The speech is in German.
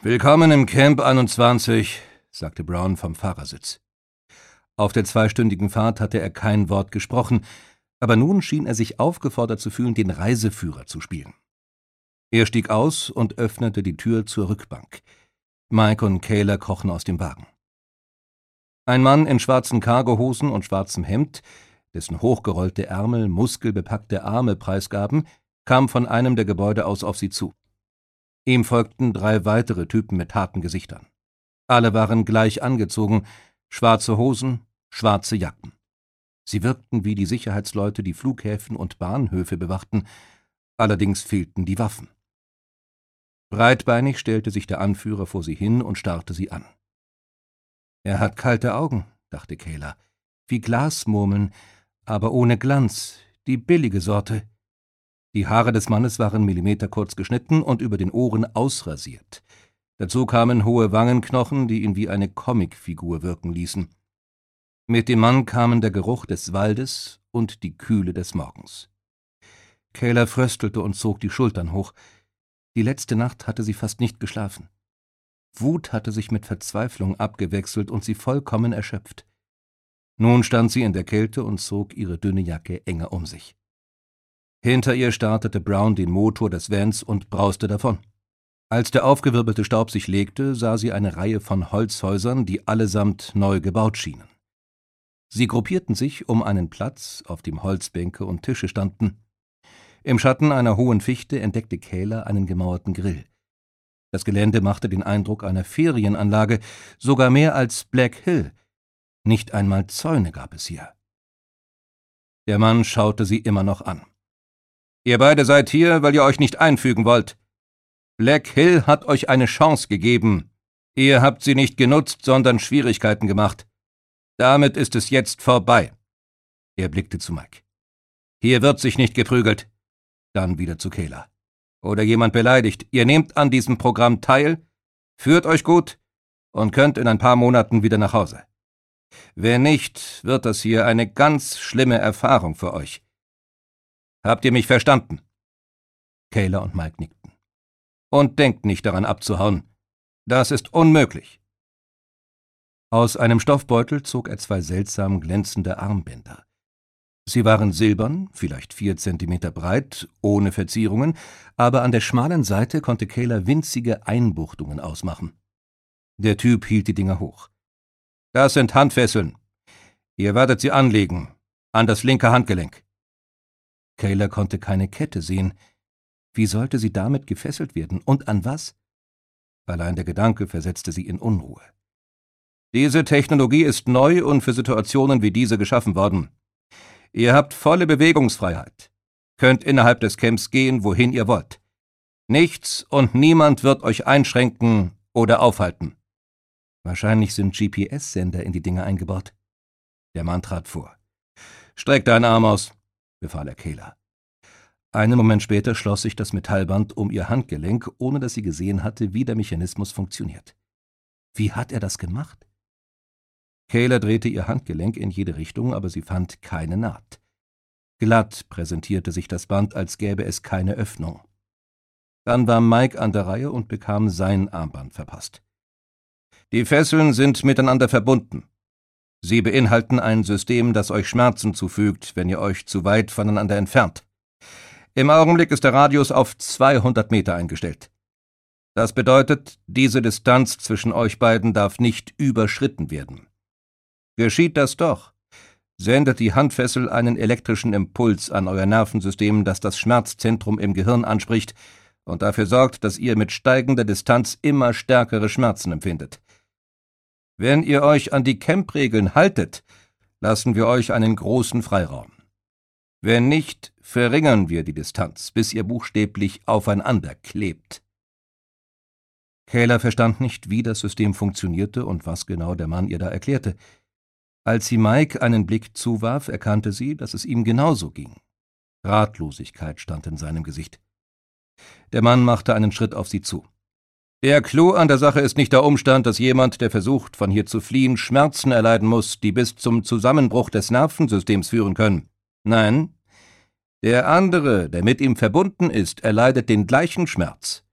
»Willkommen im Camp 21«, sagte Brown vom Fahrersitz. Auf der 2-stündigen Fahrt hatte er kein Wort gesprochen, aber nun schien er sich aufgefordert zu fühlen, den Reiseführer zu spielen. Er stieg aus und öffnete die Tür zur Rückbank. Mike und Kayla krochen aus dem Wagen. Ein Mann in schwarzen Cargohosen und schwarzem Hemd, dessen hochgerollte Ärmel muskelbepackte Arme preisgaben, kam von einem der Gebäude aus auf sie zu. Ihm folgten 3 weitere Typen mit harten Gesichtern. Alle waren gleich angezogen, schwarze Hosen, schwarze Jacken. Sie wirkten wie die Sicherheitsleute, die Flughäfen und Bahnhöfe bewachten, allerdings fehlten die Waffen. Breitbeinig stellte sich der Anführer vor sie hin und starrte sie an. »Er hat kalte Augen«, dachte Kayla, »wie Glasmurmeln, aber ohne Glanz, die billige Sorte.« Die Haare des Mannes waren millimeterkurz geschnitten und über den Ohren ausrasiert. Dazu kamen hohe Wangenknochen, die ihn wie eine Comicfigur wirken ließen. Mit dem Mann kamen der Geruch des Waldes und die Kühle des Morgens. Kayla fröstelte und zog die Schultern hoch. Die letzte Nacht hatte sie fast nicht geschlafen. Wut hatte sich mit Verzweiflung abgewechselt und sie vollkommen erschöpft. Nun stand sie in der Kälte und zog ihre dünne Jacke enger um sich. Hinter ihr startete Brown den Motor des Vans und brauste davon. Als der aufgewirbelte Staub sich legte, sah sie eine Reihe von Holzhäusern, die allesamt neu gebaut schienen. Sie gruppierten sich um einen Platz, auf dem Holzbänke und Tische standen. Im Schatten einer hohen Fichte entdeckte Kayla einen gemauerten Grill. Das Gelände machte den Eindruck einer Ferienanlage, sogar mehr als Black Hill. Nicht einmal Zäune gab es hier. Der Mann schaute sie immer noch an. »Ihr beide seid hier, weil ihr euch nicht einfügen wollt. Black Hill hat euch eine Chance gegeben. Ihr habt sie nicht genutzt, sondern Schwierigkeiten gemacht. Damit ist es jetzt vorbei.« Er blickte zu Mike. »Hier wird sich nicht geprügelt.« Dann wieder zu Kayla. »Oder jemand beleidigt. Ihr nehmt an diesem Programm teil, führt euch gut und könnt in ein paar Monaten wieder nach Hause. Wenn nicht, wird das hier eine ganz schlimme Erfahrung für euch. Habt ihr mich verstanden?« Kayla und Mike nickten. »Und denkt nicht daran abzuhauen. Das ist unmöglich.« Aus einem Stoffbeutel zog er 2 seltsam glänzende Armbänder. Sie waren silbern, vielleicht 4 Zentimeter breit, ohne Verzierungen, aber an der schmalen Seite konnte Kayla winzige Einbuchtungen ausmachen. Der Typ hielt die Dinger hoch. »Das sind Handfesseln. Ihr werdet sie anlegen, an das linke Handgelenk.« Kayla konnte keine Kette sehen. Wie sollte sie damit gefesselt werden? Und an was? Allein der Gedanke versetzte sie in Unruhe. »Diese Technologie ist neu und für Situationen wie diese geschaffen worden. Ihr habt volle Bewegungsfreiheit, könnt innerhalb des Camps gehen, wohin ihr wollt. Nichts und niemand wird euch einschränken oder aufhalten.« Wahrscheinlich sind GPS-Sender in die Dinger eingebaut. Der Mann trat vor. »Streck deinen Arm aus«, befahl er Kayla. Einen Moment später schloss sich das Metallband um ihr Handgelenk, ohne dass sie gesehen hatte, wie der Mechanismus funktioniert. Wie hat er das gemacht? Kayla drehte ihr Handgelenk in jede Richtung, aber sie fand keine Naht. Glatt präsentierte sich das Band, als gäbe es keine Öffnung. Dann war Mike an der Reihe und bekam sein Armband verpasst. »Die Fesseln sind miteinander verbunden. Sie beinhalten ein System, das euch Schmerzen zufügt, wenn ihr euch zu weit voneinander entfernt. Im Augenblick ist der Radius auf 200 Meter eingestellt. Das bedeutet, diese Distanz zwischen euch beiden darf nicht überschritten werden. Geschieht das doch, sendet die Handfessel einen elektrischen Impuls an euer Nervensystem, das das Schmerzzentrum im Gehirn anspricht und dafür sorgt, dass ihr mit steigender Distanz immer stärkere Schmerzen empfindet. Wenn ihr euch an die Camp-Regeln haltet, lassen wir euch einen großen Freiraum. Wenn nicht, verringern wir die Distanz, bis ihr buchstäblich aufeinander klebt.« Kayla verstand nicht, wie das System funktionierte und was genau der Mann ihr da erklärte. Als sie Mike einen Blick zuwarf, erkannte sie, dass es ihm genauso ging. Ratlosigkeit stand in seinem Gesicht. Der Mann machte einen Schritt auf sie zu. »Der Clou an der Sache ist nicht der Umstand, dass jemand, der versucht, von hier zu fliehen, Schmerzen erleiden muss, die bis zum Zusammenbruch des Nervensystems führen können. Nein, der andere, der mit ihm verbunden ist, erleidet den gleichen Schmerz.